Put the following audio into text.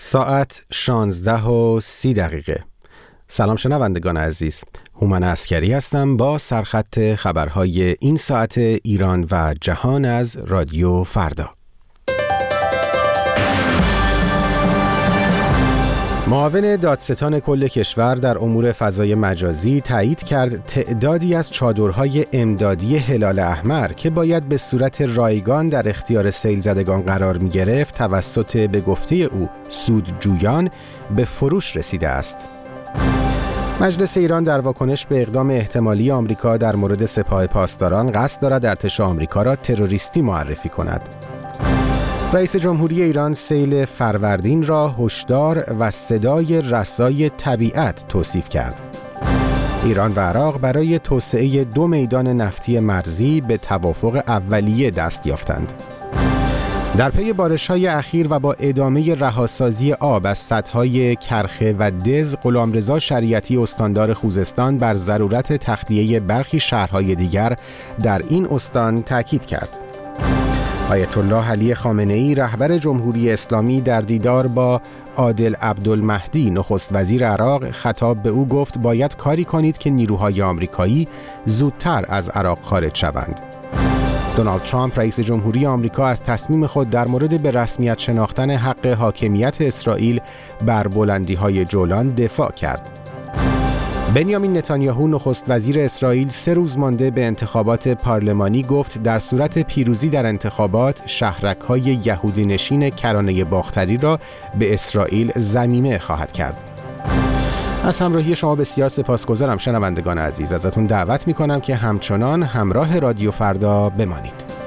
ساعت 16:30. سلام شنوندگان عزیز، هومن عسکری هستم با سرخط خبرهای این ساعت ایران و جهان از رادیو فردا. معاون دادستان کل کشور در امور فضای مجازی تایید کرد تعدادی از چادرهای امدادی هلال احمر که باید به صورت رایگان در اختیار سیل زدگان قرار می گرفت توسط به گفته او سودجویان به فروش رسیده است. مجلس ایران در واکنش به اقدام احتمالی آمریکا در مورد سپاه پاسداران قصد دارد ارتش آمریکا را تروریستی معرفی کند. رئیس جمهوری ایران سیل فروردین را هشدار و صدای رسای طبیعت توصیف کرد. ایران و عراق برای توسعه 2 میدان نفتی مرزی به توافق اولیه دست یافتند. در پی بارش‌های اخیر و با ادامه رهاسازی آب از سدهای کرخه و دز، غلامرضا شریعتی استاندار خوزستان بر ضرورت تخلیه برخی شهرهای دیگر در این استان تاکید کرد. آیت الله علی خامنه‌ای رهبر جمهوری اسلامی در دیدار با عادل عبدالمهدی نخست وزیر عراق خطاب به او گفت باید کاری کنید که نیروهای آمریکایی زودتر از عراق خارج شوند. دونالد ترامپ رئیس جمهوری آمریکا از تصمیم خود در مورد به رسمیت شناختن حق حاکمیت اسرائیل بر بلندی‌های جولان دفاع کرد. بنیامین نتانیاهو نخست وزیر اسرائیل 3 روز مانده به انتخابات پارلمانی گفت در صورت پیروزی در انتخابات شهرک‌های یهودی نشین کرانه باختری را به اسرائیل ضمیمه خواهد کرد. از همراهی شما بسیار سپاسگزارم شنوندگان عزیز. ازتون دعوت می‌کنم که همچنان همراه رادیو فردا بمانید.